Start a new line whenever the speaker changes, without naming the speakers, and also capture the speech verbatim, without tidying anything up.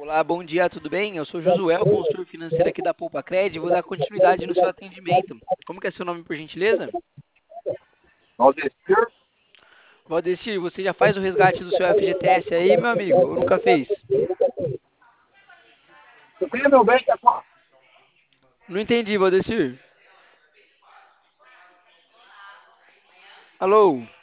Olá, bom dia, tudo bem? Eu sou Josué, o consultor financeiro aqui da Poupa Cred, e vou dar continuidade no seu atendimento. Como que é seu nome, por gentileza?
Valdecir,
Valdecir, você já faz o resgate do seu F G T S aí, meu amigo? Ou nunca fez?
subiu meu bem, tá com
Não entendi, Valdecir. Alô?